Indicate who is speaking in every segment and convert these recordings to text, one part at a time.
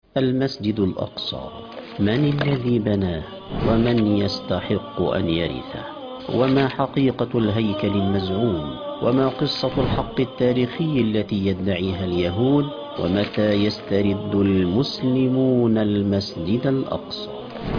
Speaker 1: المسجد الأقصى، من الذي بناه؟ ومن يستحق أن يرثه؟ وما حقيقة الهيكل المزعوم؟ وما قصة الحق التاريخي التي يدعيها اليهود؟ ومتى يسترد المسلمون المسجد الأقصى؟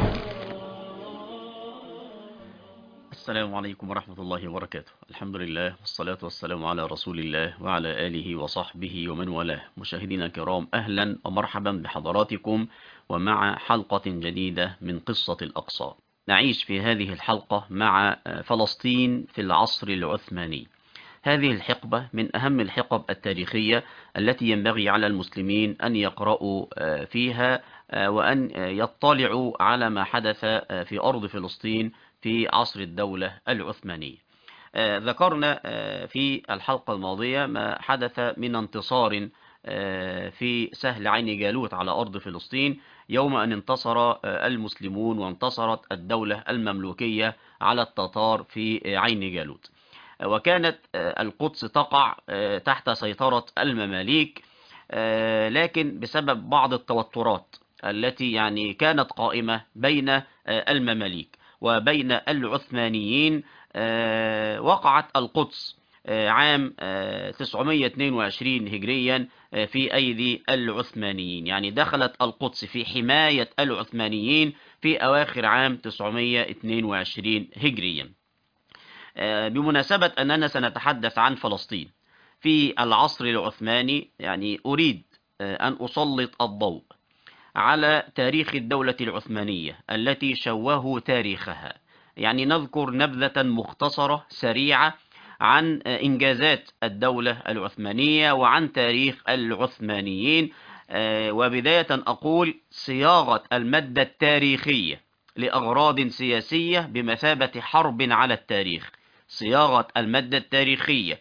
Speaker 1: السلام عليكم ورحمة الله وبركاته. الحمد لله والصلاة والسلام على رسول الله وعلى آله وصحبه ومن والاه. مشاهدينا الكرام، أهلا ومرحبا بحضراتكم ومع حلقة جديدة من قصة الأقصى. نعيش في هذه الحلقة مع فلسطين في العصر العثماني. هذه الحقبة من أهم الحقب التاريخية التي ينبغي على المسلمين أن يقرأوا فيها وأن يطلعوا على ما حدث في أرض فلسطين في عصر الدولة العثمانية. ذكرنا في الحلقة الماضية ما حدث من انتصار في سهل عين جالوت على أرض فلسطين يوم أن انتصر المسلمون وانتصرت الدولة المملوكية على التتار في عين جالوت. وكانت القدس تقع تحت سيطرة المماليك، لكن بسبب بعض التوترات التي كانت قائمة بين المماليك وبين العثمانيين، وقعت القدس عام 922 هجريا في أيدي العثمانيين. دخلت القدس في حماية العثمانيين في أواخر عام 922 هجريا. بمناسبة أننا سنتحدث عن فلسطين في العصر العثماني، أريد أن أسلط الضوء على تاريخ الدولة العثمانية التي شوهوا تاريخها. نذكر نبذة مختصرة سريعة عن إنجازات الدولة العثمانية وعن تاريخ العثمانيين. وبداية أقول صياغة المادة التاريخية لأغراض سياسية بمثابة حرب على التاريخ. صياغة المادة التاريخية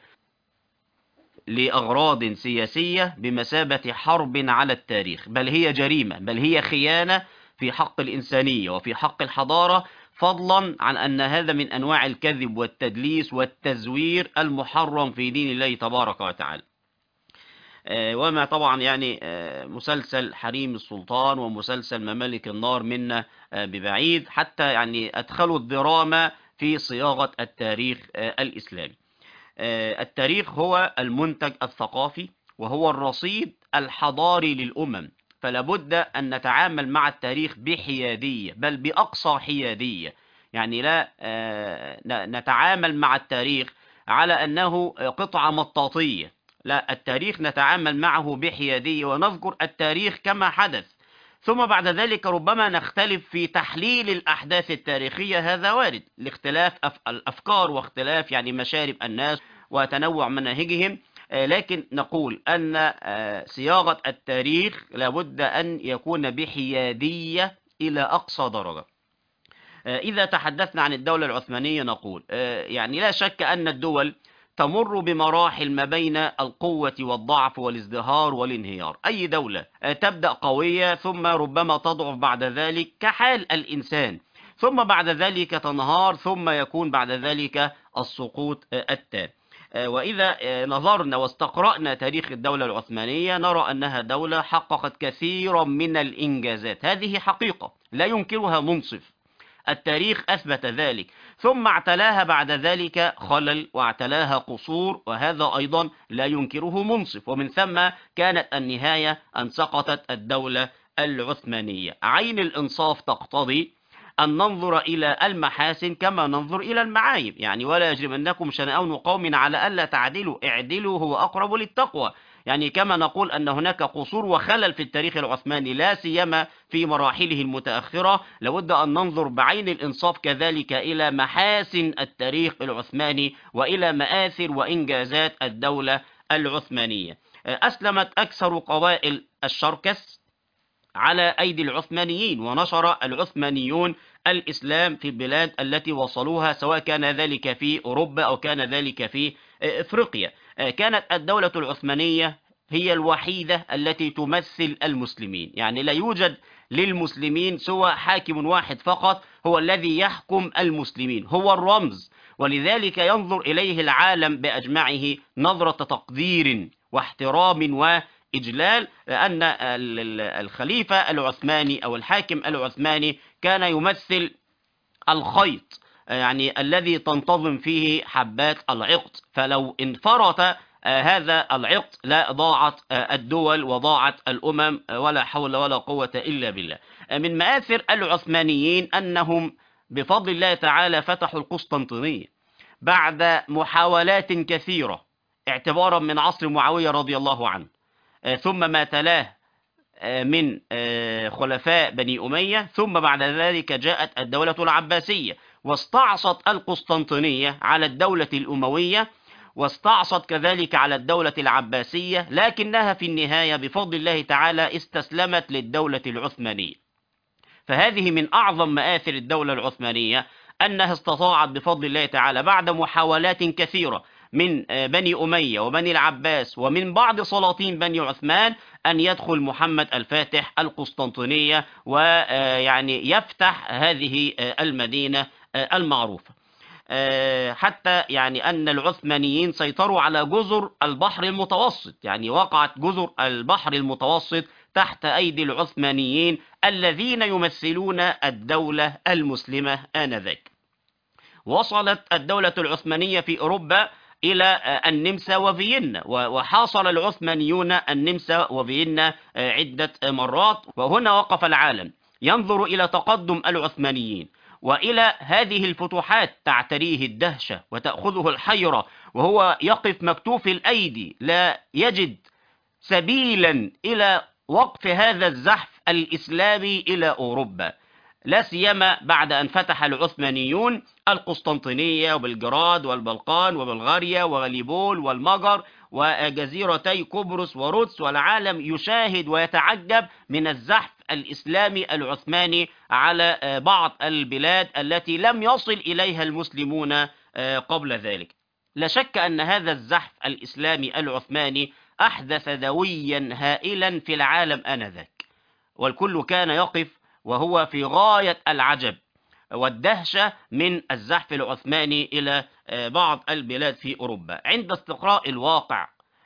Speaker 1: لأغراض سياسية بمثابة حرب على التاريخ، بل هي جريمة، بل هي خيانة في حق الإنسانية وفي حق الحضارة، فضلا عن أن هذا من أنواع الكذب والتدليس والتزوير المحرم في دين الله تبارك وتعالى. وما طبعا مسلسل حريم السلطان ومسلسل ممالك النار منا ببعيد، حتى أدخلوا الدراما في صياغة التاريخ الإسلامي. التاريخ هو المنتج الثقافي وهو الرصيد الحضاري للأمم، فلا بد أن نتعامل مع التاريخ بحيادية، بل بأقصى حيادية. لا نتعامل مع التاريخ على أنه قطعة مطاطية، لا، التاريخ نتعامل معه بحيادية ونذكر التاريخ كما حدث، ثم بعد ذلك ربما نختلف في تحليل الأحداث التاريخية، هذا وارد لاختلاف الأفكار واختلاف مشارب الناس وتنوع مناهجهم. لكن نقول أن صياغة التاريخ لابد أن يكون بحيادية إلى أقصى درجة. إذا تحدثنا عن الدولة العثمانية نقول لا شك أن الدول تمر بمراحل ما بين القوة والضعف والازدهار والانهيار. أي دولة تبدأ قوية ثم ربما تضعف بعد ذلك كحال الإنسان، ثم بعد ذلك تنهار، ثم يكون بعد ذلك السقوط التام. وإذا نظرنا واستقرأنا تاريخ الدولة العثمانية نرى أنها دولة حققت كثيرا من الإنجازات، هذه حقيقة لا ينكرها منصف، التاريخ أثبت ذلك. ثم اعتلاها بعد ذلك خلل واعتلاها قصور، وهذا أيضا لا ينكره منصف، ومن ثم كانت النهاية أن سقطت الدولة العثمانية. عين الإنصاف تقتضي أن ننظر إلى المحاسن كما ننظر إلى المعايب، ولا يجرمنكم شنآن قوم على ألا تعدلوا، اعدلوا هو أقرب للتقوى. كما نقول أن هناك قصور وخلل في التاريخ العثماني لا سيما في مراحله المتأخرة، لابد أن ننظر بعين الإنصاف كذلك إلى محاسن التاريخ العثماني وإلى مآثر وإنجازات الدولة العثمانية. أسلمت أكثر قبائل الشركس على أيدي العثمانيين، ونشر العثمانيون الإسلام في البلاد التي وصلوها، سواء كان ذلك في أوروبا أو كان ذلك في إفريقيا. كانت الدولة العثمانية هي الوحيدة التي تمثل المسلمين، لا يوجد للمسلمين سوى حاكم واحد فقط هو الذي يحكم المسلمين، هو الرمز، ولذلك ينظر إليه العالم بأجمعه نظرة تقدير واحترام إجلال، لأن الخليفة العثماني أو الحاكم العثماني كان يمثل الخيط، يعني الذي تنتظم فيه حبات العقد، فلو انفرط هذا العقد لا ضاعت الدول وضاعت الأمم، ولا حول ولا قوة إلا بالله. من مآثر العثمانيين أنهم بفضل الله تعالى فتحوا القسطنطينية بعد محاولات كثيرة، اعتبارا من عصر معاوية رضي الله عنه، ثم ما تلاه من خلفاء بني أمية، ثم بعد ذلك جاءت الدولة العباسية واستعصت القسطنطينية على الدولة الأموية، واستعصت كذلك على الدولة العباسية، لكنها في النهاية بفضل الله تعالى استسلمت للدولة العثمانية. فهذه من أعظم مآثر الدولة العثمانية، أنها استطاعت بفضل الله تعالى بعد محاولات كثيرة من بني أمية وبني العباس ومن بعض سلاطين بني عثمان أن يدخل محمد الفاتح القسطنطينية ويعني يفتح هذه المدينة المعروفة، حتى يعني أن العثمانيين سيطروا على جزر البحر المتوسط، يعني وقعت جزر البحر المتوسط تحت أيدي العثمانيين الذين يمثلون الدولة المسلمة آنذاك. وصلت الدولة العثمانية في أوروبا إلى النمسا وفيينا، وحاصر العثمانيون النمسا وفيينا عدة مرات، وهنا وقف العالم ينظر إلى تقدم العثمانيين وإلى هذه الفتوحات تعتريه الدهشة وتأخذه الحيرة، وهو يقف مكتوف الأيدي لا يجد سبيلا إلى وقف هذا الزحف الإسلامي إلى أوروبا، لا سيما بعد أن فتح العثمانيون القسطنطينية وبلجراد والبلقان وبلغاريا وغاليبول والمجر وجزيرتي قبرص ورودس، والعالم يشاهد ويتعجب من الزحف الإسلامي العثماني على بعض البلاد التي لم يصل إليها المسلمون قبل ذلك. لا شك أن هذا الزحف الإسلامي العثماني أحدث دويا هائلا في العالم آنذاك، والكل كان يقف وهو في غاية العجب والدهشة من الزحف العثماني إلى بعض البلاد في أوروبا. عند استقراء الواقع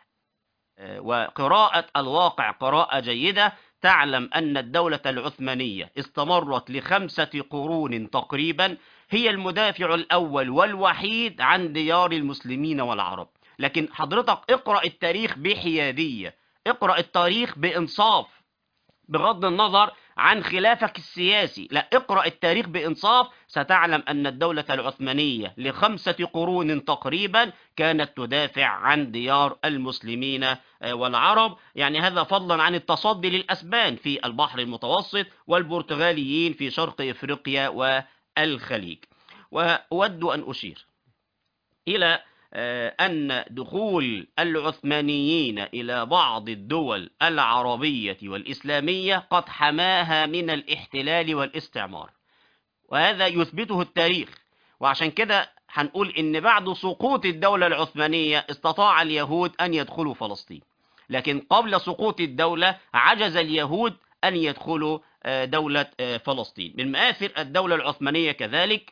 Speaker 1: وقراءة الواقع قراءة جيدة تعلم أن الدولة العثمانية استمرت ل5 قرون تقريبا، هي المدافع الأول والوحيد عن ديار المسلمين والعرب. لكن حضرتك اقرأ التاريخ بحيادية، اقرأ التاريخ بإنصاف، بغض النظر عن خلافك السياسي، لا اقرأ التاريخ بإنصاف، ستعلم أن الدولة العثمانية ل5 قرون تقريبا كانت تدافع عن ديار المسلمين والعرب، يعني هذا فضلا عن التصدي للأسبان في البحر المتوسط والبرتغاليين في شرق إفريقيا والخليج. وأود أن أشير إلى أن دخول العثمانيين إلى بعض الدول العربية والإسلامية قد حماها من الاحتلال والاستعمار، وهذا يثبته التاريخ. وعشان كده هنقول إن بعد سقوط الدولة العثمانية استطاع اليهود أن يدخلوا فلسطين، لكن قبل سقوط الدولة عجز اليهود أن يدخلوا دولة فلسطين. من مآثر الدولة العثمانية كذلك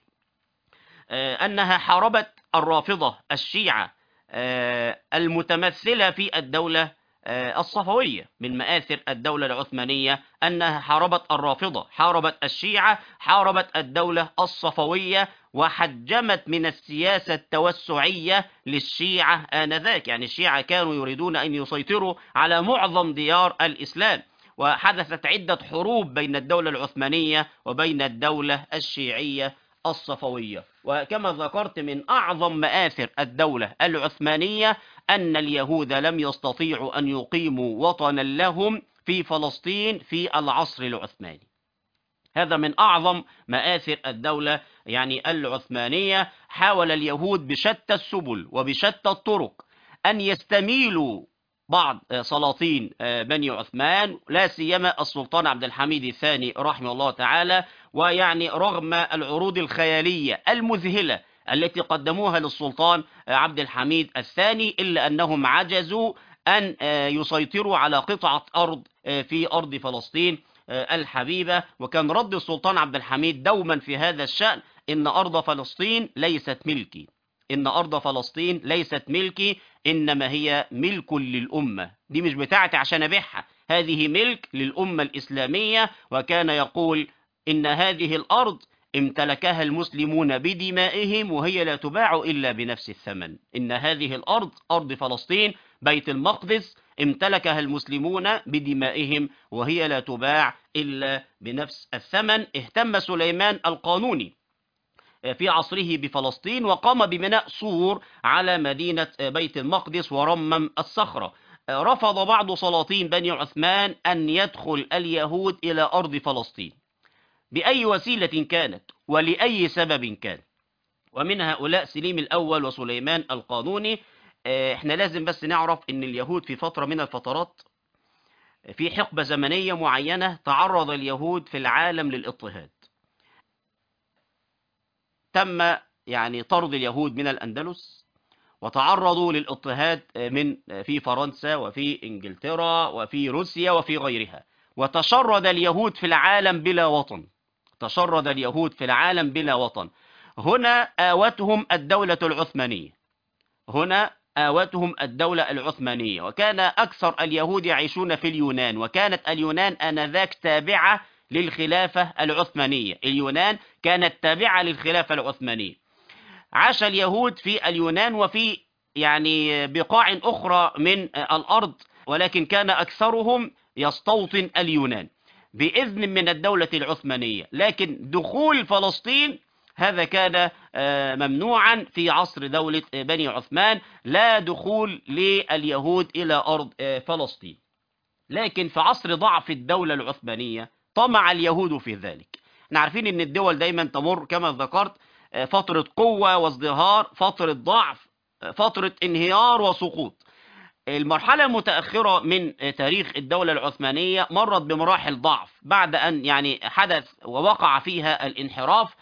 Speaker 1: أنها حاربت الرافضة الشيعة المتمثلة في الدولة الصفوية. من مآثر الدولة العثمانية أنها حاربت الرافضة، حاربت الشيعة، حاربت الدولة الصفوية، وحجمت من السياسة التوسعية للشيعة آنذاك، يعني الشيعة كانوا يريدون أن يسيطروا على معظم ديار الإسلام، وحدثت عدة حروب بين الدولة العثمانية وبين الدولة الشيعية الصفوية. وكما ذكرت من أعظم مآثر الدولة العثمانية أن اليهود لم يستطيعوا أن يقيموا وطنا لهم في فلسطين في العصر العثماني. هذا من أعظم مآثر الدولة يعني العثمانية. حاول اليهود بشتى السبل وبشتى الطرق أن يستميلوا بعض سلاطين بني عثمان، لا سيما السلطان عبد الحميد الثاني رحمه الله تعالى، ويعني رغم العروض الخيالية المذهلة التي قدموها للسلطان عبد الحميد الثاني، إلا أنهم عجزوا أن يسيطروا على قطعة أرض في أرض فلسطين الحبيبة. وكان رد السلطان عبد الحميد دوما في هذا الشأن: إن أرض فلسطين ليست ملكي، إن أرض فلسطين ليست ملكي، إنما هي ملك للأمة، دي مش بتاعتي عشان أبيعها، هذه ملك للأمة الإسلامية. وكان يقول إن هذه الأرض امتلكها المسلمون بدمائهم وهي لا تباع إلا بنفس الثمن. إن هذه الأرض أرض فلسطين بيت المقدس امتلكها المسلمون بدمائهم وهي لا تباع إلا بنفس الثمن. اهتم سليمان القانوني في عصره بفلسطين وقام ببناء سور على مدينة بيت المقدس ورمم الصخرة. رفض بعض سلاطين بني عثمان أن يدخل اليهود إلى أرض فلسطين بأي وسيلة كانت ولأي سبب كان، ومن هؤلاء سليم الأول وسليمان القانوني. احنا لازم بس نعرف ان اليهود في فترة من الفترات، في حقبة زمنية معينة، تعرض اليهود في العالم للاضطهاد. تم يعني طرد اليهود من الأندلس، وتعرضوا للاضطهاد في فرنسا وفي إنجلترا وفي روسيا وفي غيرها. وتشرد اليهود في العالم بلا وطن، تشرد اليهود في العالم بلا وطن. هنا آوتهم الدولة العثمانية، هنا آوتهم الدولة العثمانية. وكان أكثر اليهود يعيشون في اليونان، وكانت اليونان آنذاك تابعة للخلافة العثمانية. اليونان كانت تابعة للخلافة العثمانية. عاش اليهود في اليونان وفي يعني بقاع أخرى من الأرض، ولكن كان أكثرهم يستوطن اليونان بإذن من الدولة العثمانية. لكن دخول فلسطين هذا كان ممنوعا في عصر دولة بني عثمان، لا دخول لليهود إلى أرض فلسطين. لكن في عصر ضعف الدولة العثمانية طمع اليهود في ذلك. احنا عارفين ان الدول دايما تمر كما ذكرت فترة قوة وازدهار، فترة ضعف، فترة انهيار وسقوط. المرحلة المتأخرة من تاريخ الدولة العثمانية مرت بمراحل ضعف بعد أن يعني حدث ووقع فيها الانحراف.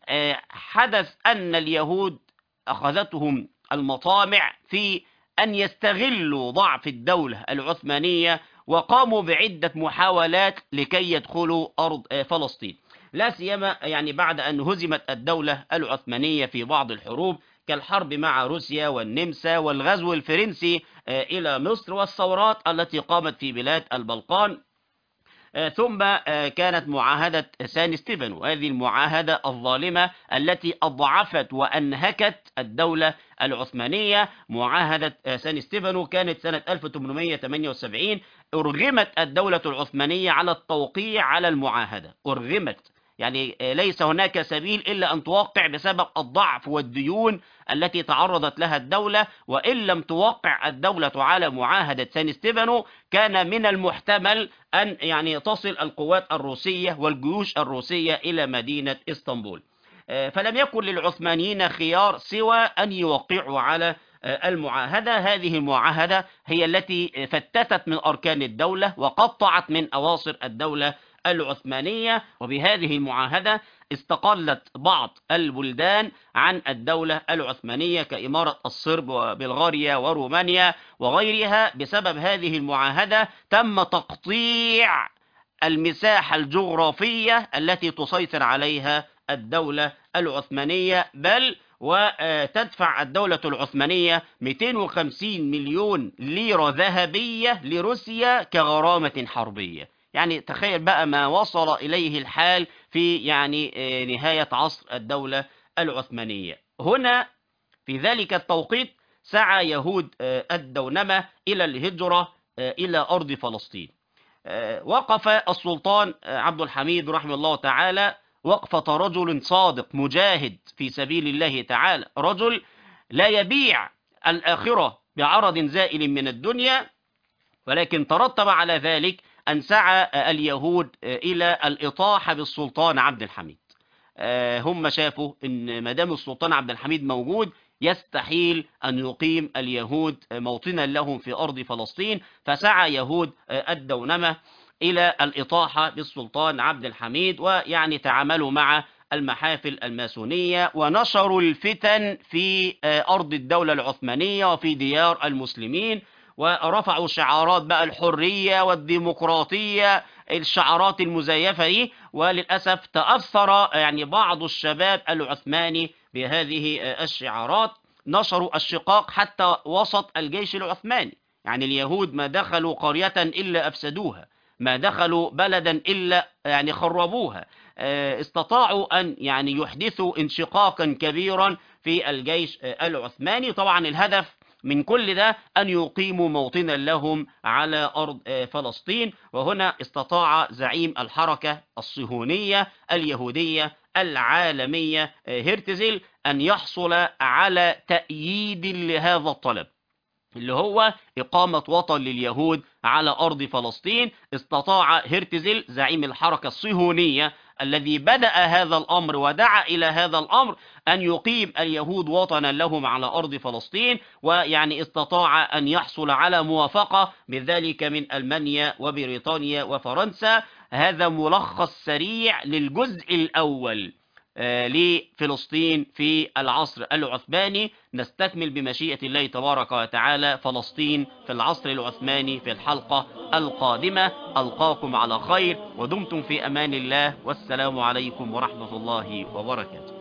Speaker 1: حدث أن اليهود أخذتهم المطامع في أن يستغلوا ضعف الدولة العثمانية، وقاموا بعدة محاولات لكي يدخلوا أرض فلسطين، لا سيما يعني بعد أن هزمت الدولة العثمانية في بعض الحروب كالحرب مع روسيا والنمسا والغزو الفرنسي إلى مصر والثورات التي قامت في بلاد البلقان. ثم كانت معاهدة سان ستيفانو، هذه المعاهدة الظالمة التي أضعفت وأنهكت الدولة العثمانية. معاهدة سان ستيفانو كانت سنة 1878. أرغمت الدولة العثمانية على التوقيع على المعاهدة، أرغمت، يعني ليس هناك سبيل إلا أن توقع بسبب الضعف والديون التي تعرضت لها الدولة. وإن لم توقع الدولة على معاهدة سان ستيفانو كان من المحتمل أن يعني تصل القوات الروسية والجيوش الروسية إلى مدينة إسطنبول. فلم يكن للعثمانيين خيار سوى أن يوقعوا على المعاهدة. هذه المعاهدة هي التي فتتت من أركان الدولة وقطعت من أواصر الدولة العثمانية. وبهذه المعاهدة استقلت بعض البلدان عن الدولة العثمانية كإمارة الصرب وبلغاريا ورومانيا وغيرها. بسبب هذه المعاهدة تم تقطيع المساحة الجغرافية التي تسيطر عليها الدولة العثمانية، بل وتدفع الدولة العثمانية 250 مليون ليرة ذهبية لروسيا كغرامة حربية. يعني تخيل بقى ما وصل إليه الحال في يعني نهاية عصر الدولة العثمانية. هنا في ذلك التوقيت سعى يهود الدونمة إلى الهجرة إلى أرض فلسطين. وقف السلطان عبد الحميد رحمه الله تعالى وقفة رجل صادق مجاهد في سبيل الله تعالى، رجل لا يبيع الآخرة بعرض زائل من الدنيا. ولكن ترتب على ذلك أن سعى اليهود إلى الإطاحة بالسلطان عبد الحميد. هم شافوا أن ما دام السلطان عبد الحميد موجود يستحيل أن يقيم اليهود موطنا لهم في أرض فلسطين. فسعى يهود الدونمة إلى الإطاحة بالسلطان عبد الحميد، ويعني تعاملوا مع المحافل الماسونية ونشروا الفتن في أرض الدولة العثمانية وفي ديار المسلمين، ورفعوا شعارات بقى الحرية والديمقراطية، الشعارات المزيفة دي. وللأسف تأثر يعني بعض الشباب العثماني بهذه الشعارات، نشروا الشقاق حتى وسط الجيش العثماني. يعني اليهود ما دخلوا قرية إلا أفسدوها، ما دخلوا بلدا إلا يعني خربوها. استطاعوا أن يعني يحدثوا انشقاقا كبيرا في الجيش العثماني. طبعا الهدف من كل ده أن يقيموا موطنا لهم على أرض فلسطين. وهنا استطاع زعيم الحركة الصهيونية اليهودية العالمية هرتزل أن يحصل على تأييد لهذا الطلب، اللي هو إقامة وطن لليهود على أرض فلسطين. استطاع هرتزل زعيم الحركة الصهيونية الذي بدأ هذا الأمر ودعا إلى هذا الأمر أن يقيم اليهود وطنا لهم على أرض فلسطين، ويعني استطاع أن يحصل على موافقة بذلك من ألمانيا وبريطانيا وفرنسا. هذا ملخص سريع للجزء الأول لفلسطين في العصر العثماني. نستكمل بمشيئة الله تبارك وتعالى فلسطين في العصر العثماني في الحلقة القادمة. ألقاكم على خير ودمتم في أمان الله، والسلام عليكم ورحمة الله وبركاته.